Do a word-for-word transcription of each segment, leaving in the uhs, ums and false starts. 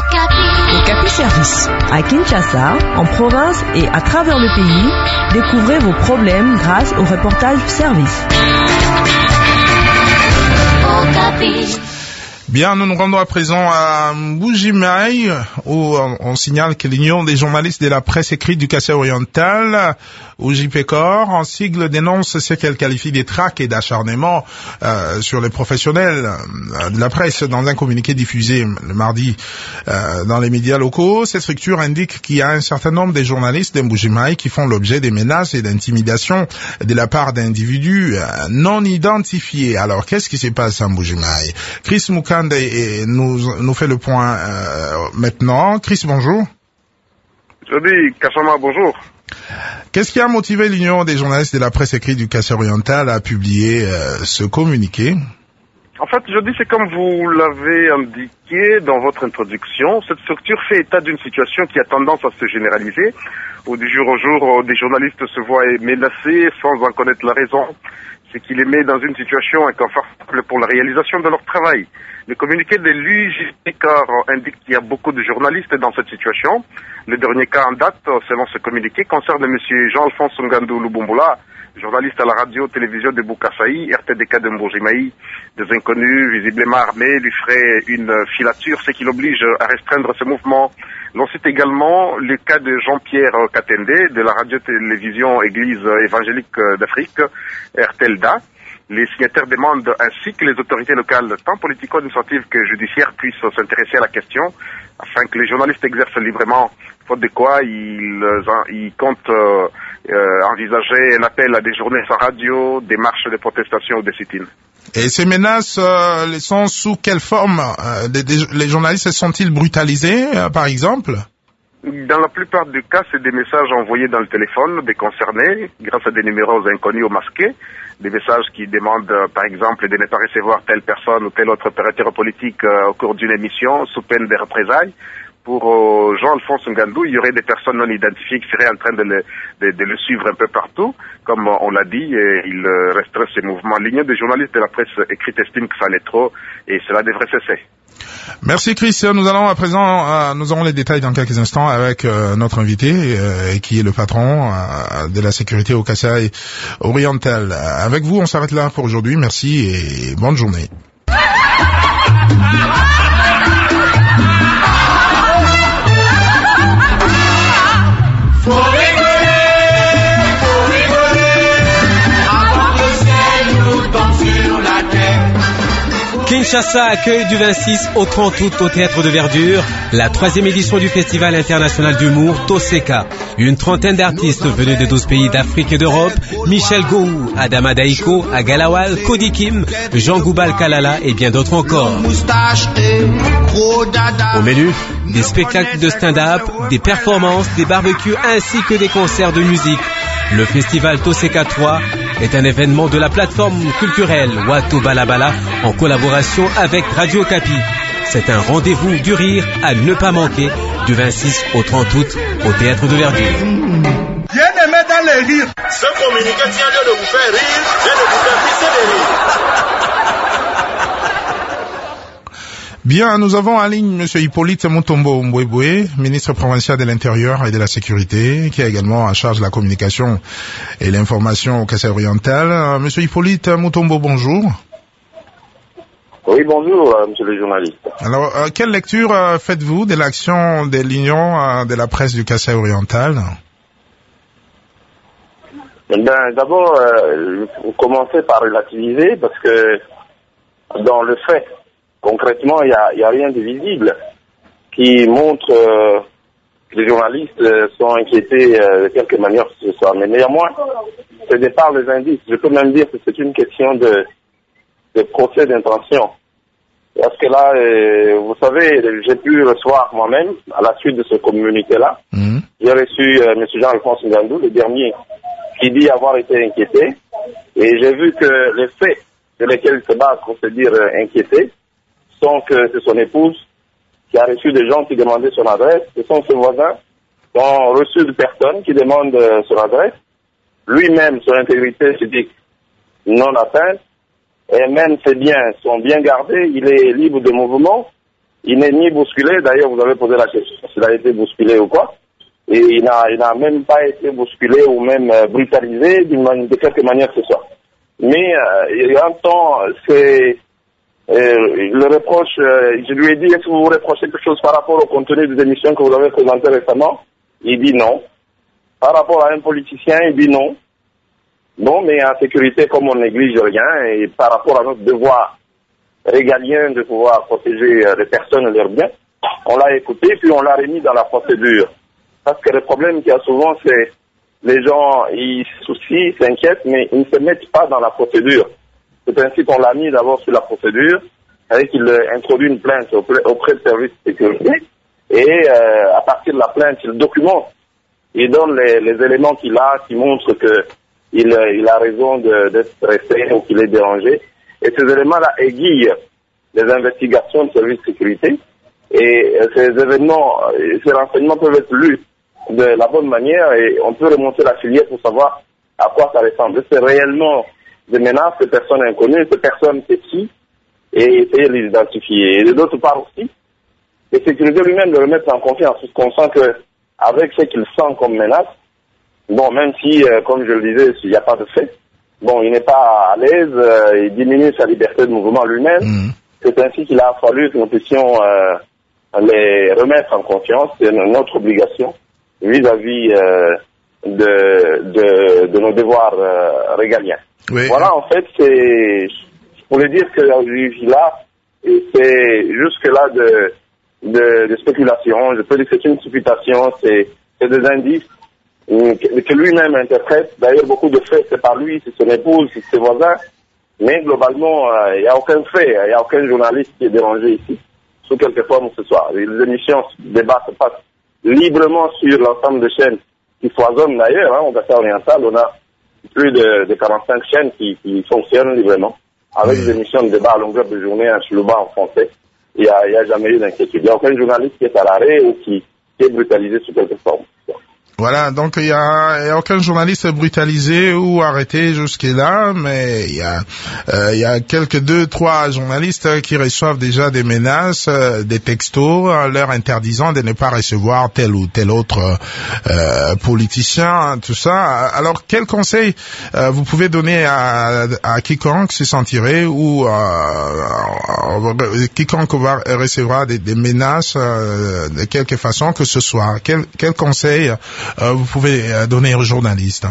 Okapi Service. À Kinshasa, en province et à travers le pays, découvrez vos problèmes grâce au reportage service. Okapi. Bien, nous nous rendons à présent à Mbuji-Mayi, où on signale que l'Union des journalistes de la presse écrite du Kasaï oriental, U J P C O R, en sigle, dénonce ce qu'elle qualifie des traques et d'acharnement euh, sur les professionnels euh, de la presse. Dans un communiqué diffusé le mardi euh, dans les médias locaux, cette structure indique qu'il y a un certain nombre de journalistes de Mbuji-Mayi qui font l'objet des menaces et d'intimidations de la part d'individus euh, non identifiés. Alors, qu'est-ce qui se passe à Mbuji-Mayi? Chris Mukande et nous, nous fait le point euh, maintenant. Chris, bonjour. Je dis, Kassama, bonjour. Qu'est-ce qui a motivé l'Union des journalistes de la presse écrite du Kasaï oriental à publier euh, ce communiqué? En fait, je dis, c'est comme vous l'avez indiqué dans votre introduction, cette structure fait état d'une situation qui a tendance à se généraliser, où du jour au jour, des journalistes se voient menacés sans en connaître la raison, ce qui les met dans une situation inconfortable pour la réalisation de leur travail. Le communiqué de l'U J P C O R indique qu'il y a beaucoup de journalistes dans cette situation. Le dernier cas en date, selon ce communiqué, concerne M. Jean-Alphonse Ngandou Lubumbula, journaliste à la radio-télévision de Bukasaï, R T D K de Mbuji-Mayi. Des inconnus, visiblement armés, lui feraient une filature, ce qui l'oblige à restreindre ce mouvement. L'on cite également le cas de Jean-Pierre Katende, de la radio-télévision Église évangélique d'Afrique, R T L D A. Les signataires demandent ainsi que les autorités locales, tant politico-administratives que judiciaires, puissent s'intéresser à la question, afin que les journalistes exercent librement, faute de quoi ils, ils comptent euh, euh, envisager un appel à des journées sans radio, des marches de protestation ou des sit-ins. Et ces menaces euh, sont sous quelle forme? euh, des, des, Les journalistes sont-ils brutalisés, euh, par exemple? Dans la plupart des cas, c'est des messages envoyés dans le téléphone des concernés, grâce à des numéros inconnus ou masqués, des messages qui demandent, euh, par exemple, de ne pas recevoir telle personne ou tel autre opérateur politique euh, au cours d'une émission, sous peine de représailles. Pour euh, Jean-Alphonse Ngandou, il y aurait des personnes non identifiées qui seraient en train de le, de, de le suivre un peu partout. Comme euh, on l'a dit, et il euh, restreint ces mouvements. L'Union des journalistes de la presse écrite estime que ça en est trop et cela devrait cesser. Merci Chris. Nous allons à présent, euh, nous aurons les détails dans quelques instants avec euh, notre invité euh, qui est le patron euh, de la sécurité au Kasaï oriental. Avec vous, on s'arrête là pour aujourd'hui. Merci et bonne journée. Kinshasa accueille du vingt-six au trente août au Théâtre de Verdure la troisième édition du Festival international d'humour Toseka. Une trentaine d'artistes venus de douze pays d'Afrique et d'Europe, Michel Gou, Adama Daiko, Agalawal, Kodi Kim, Jean Goubal Kalala et bien d'autres encore. Au menu, des spectacles de stand-up, des performances, des barbecues ainsi que des concerts de musique. Le festival Toseka trois est un événement de la plateforme culturelle Watu Balabala en collaboration avec Radio Okapi. C'est un rendez-vous du rire à ne pas manquer du vingt-six au trente août au Théâtre de Verdure. Bien aimé dans les rires. Ce communiqué tient lieu de vous faire rire et de vous faire pisser les rires. Bien, nous avons en ligne M. Hippolyte Mutombo Mbwebwe, ministre provincial de l'Intérieur et de la Sécurité, qui a également en charge la communication et l'information au Kasaï oriental. Euh, M. Hippolyte Mutombo, bonjour. Oui, bonjour, euh, monsieur le journaliste. Alors, euh, quelle lecture euh, faites-vous de l'action de l'Union euh, de la presse du Kasaï oriental? Ben, d'abord, euh, vous commencez par relativiser parce que dans le fait, concrètement, il n'y a, y a rien de visible qui montre euh, que les journalistes euh, sont inquiétés euh, de quelque manière que ce soit. Mais néanmoins, c'est des par les indices. Je peux même dire que c'est une question de, de procès d'intention. Parce que là, euh, vous savez, j'ai pu recevoir moi-même, à la suite de ce communiqué-là, mmh. j'ai reçu euh, M. Jean-Alphonse Ngandou, le dernier, qui dit avoir été inquiété. Et j'ai vu que les faits sur lesquels il se base pour se dire euh, inquiété, sont que c'est son épouse qui a reçu des gens qui demandaient son adresse, ce sont ses voisins qui ont reçu de personnes qui demandent euh, son adresse, lui-même son intégrité physique non atteinte, et même ses biens sont bien gardés, il est libre de mouvement, il n'est ni bousculé. D'ailleurs, vous avez posé la question s'il a été bousculé ou quoi. Et il n'a, il n'a même pas été bousculé ou même euh, brutalisé d'une man- de quelque manière que ce soit. Mais euh, il y a un temps, c'est euh, le reproche. Euh, je lui ai dit, est-ce que vous vous reprochez quelque chose par rapport au contenu des émissions que vous avez présentées récemment? Il dit non. Par rapport à un politicien, il dit non. Bon, mais en sécurité, comme on néglige rien, et par rapport à notre devoir régalien de pouvoir protéger les personnes et leurs biens, on l'a écouté, puis on l'a remis dans la procédure. Parce que le problème qu'il y a souvent, c'est les gens, ils se soucient, s'inquiètent, mais ils ne se mettent pas dans la procédure. C'est ainsi qu'on l'a mis d'abord sur la procédure, avec qu'il introduit une plainte auprès, auprès du service de sécurité, et euh, à partir de la plainte, il documente, il donne les, les éléments qu'il a, qui montrent que il, il a raison de, d'être stressé ou qu'il est dérangé. Et ces éléments-là aiguillent les investigations de service de sécurité. Et ces événements, ces renseignements peuvent être lus de la bonne manière et on peut remonter la filière pour savoir à quoi ça ressemble. C'est réellement des menaces, des personnes inconnues, ces personnes c'est qui, et essayer de les identifier. Et de d'autre part aussi, les sécurités lui-même de le mettre en confiance, parce qu'on sent que avec ce qu'il sent comme menace, bon, même si, euh, comme je le disais, il n'y a pas de fait, bon, il n'est pas à l'aise, euh, il diminue sa liberté de mouvement lui-même. Mmh. C'est ainsi qu'il a fallu que nous puissions euh, les remettre en confiance. C'est notre obligation vis-à-vis euh, de, de, de nos devoirs euh, régaliens. Oui. Voilà, en fait, c'est, je pourrais dire que là, c'est jusque-là de, de, de spéculation. Je peux dire que c'est une supputation, c'est, c'est des indices que lui-même interprète. D'ailleurs, beaucoup de faits, c'est pas lui, c'est son épouse, c'est ses voisins. Mais globalement, il euh, n'y a aucun fait, il n'y a aucun journaliste qui est dérangé ici, sous quelque forme ce soir. Les émissions, les débats se passent librement sur l'ensemble des chaînes qui foisonnent d'ailleurs. Hein, au Kassai oriental, on a plus de, de quarante-cinq chaînes qui, qui fonctionnent librement, avec oui. des émissions de débat à longueur de journée en chlouba en français. Il n'y a, a jamais eu d'inquiétude. Il n'y a aucun journaliste qui est à l'arrêt ou qui, qui est brutalisé sous quelque forme. Voilà, donc il y a, y a aucun journaliste brutalisé ou arrêté jusque-là, mais il y a euh, il y a quelques deux, trois journalistes qui reçoivent déjà des menaces, euh, des textos, leur interdisant de ne pas recevoir tel ou tel autre euh, politicien, tout ça. Alors, quel conseil euh, vous pouvez donner à, à quiconque se sentirait ou euh, euh, quiconque va, recevra des, des menaces euh, de quelque façon que ce soit? Quel, quel conseil Euh, vous pouvez euh, donner aux journalistes?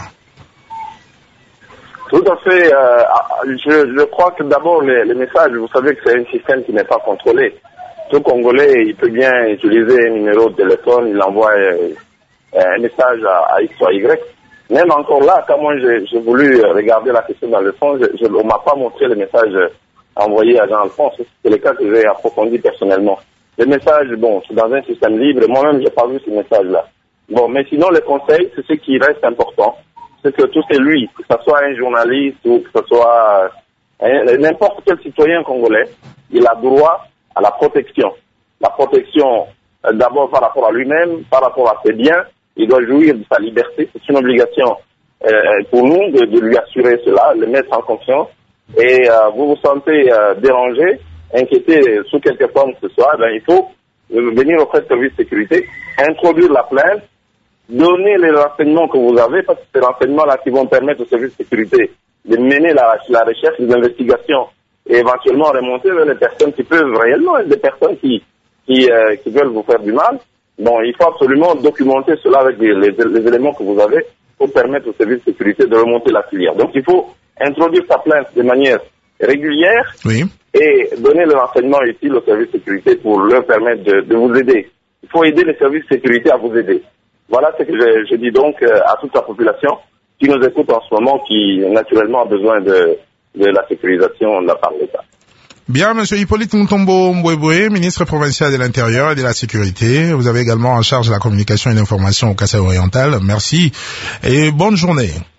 Tout à fait. Euh, je, je crois que d'abord les, les messages, vous savez que c'est un système qui n'est pas contrôlé. Tout Congolais, il peut bien utiliser un numéro de téléphone, il envoie euh, un message à, à X ou à Y. Même encore là, quand moi j'ai, j'ai voulu regarder la question dans le fond, je, je, on m'a pas montré les messages envoyés à Jean-Alphonse. C'est le cas que j'ai approfondi personnellement. Les messages, bon, c'est dans un système libre. Moi-même, j'ai pas vu ces messages-là. Bon, mais sinon, le conseil, c'est ce qui reste important. C'est que tout c'est lui, que ce soit un journaliste ou que ce soit un, n'importe quel citoyen congolais, il a droit à la protection. La protection, euh, d'abord par rapport à lui-même, par rapport à ses biens. Il doit jouir de sa liberté. C'est une obligation euh, pour nous de, de lui assurer cela, le mettre en confiance. Et euh, vous vous sentez euh, dérangé, inquiété sous quelque forme que ce soit, ben, il faut venir auprès de service de sécurité, introduire la plainte, donner les renseignements que vous avez, parce que ces renseignements-là qui vont permettre au service de sécurité de mener la, la recherche, les investigations, et éventuellement remonter vers les personnes qui peuvent réellement être des personnes qui, qui, euh, qui veulent vous faire du mal. Bon, il faut absolument documenter cela avec les, les, les éléments que vous avez pour permettre au service de sécurité de remonter la filière. Donc il faut introduire sa plainte de manière régulière oui. et donner le renseignement utile au service de sécurité pour leur permettre de, de vous aider. Il faut aider les services de sécurité à vous aider. Voilà ce que je, je dis donc à toute la population qui nous écoute en ce moment, qui naturellement a besoin de, de la sécurisation de la part de l'État. Bien, Monsieur Hippolyte Mutombo Mbwebwe, ministre provincial de l'Intérieur et de la Sécurité. Vous avez également en charge la communication et l'information au Kassai oriental. Merci et bonne journée.